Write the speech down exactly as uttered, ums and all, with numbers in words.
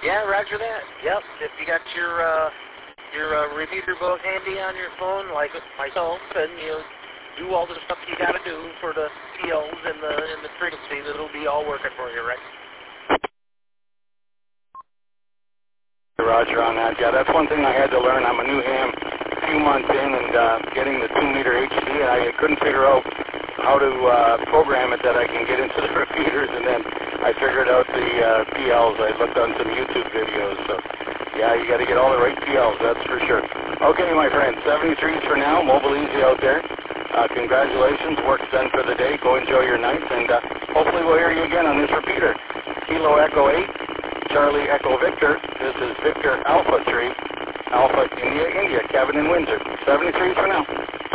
Yeah, roger that. Yep. If you got your uh, your uh, repeater book handy on your phone, like myself, and you know, do all the stuff you got to do for the P Ls and the and the frequencies, it'll be all working for you, right? Roger on that. Yeah, that's one thing I had to learn. I'm a new ham, a few months in, and uh, getting the two meter H D, and I couldn't figure out how to uh, program it that I can get into the repeaters, and then I figured out the uh, P Ls. I looked on some YouTube videos, so yeah, you got to get all the right P Ls, that's for sure. Okay, my friend, seventy-threes for now, mobile easy out there. Uh, congratulations, work's done for the day. Go enjoy your night, and uh, hopefully we'll hear you again on this repeater. Kilo Echo eight, Charlie Echo Victor. This is Victor Alpha three, Alpha India, India, Kevin in Windsor. seventy-threes for now.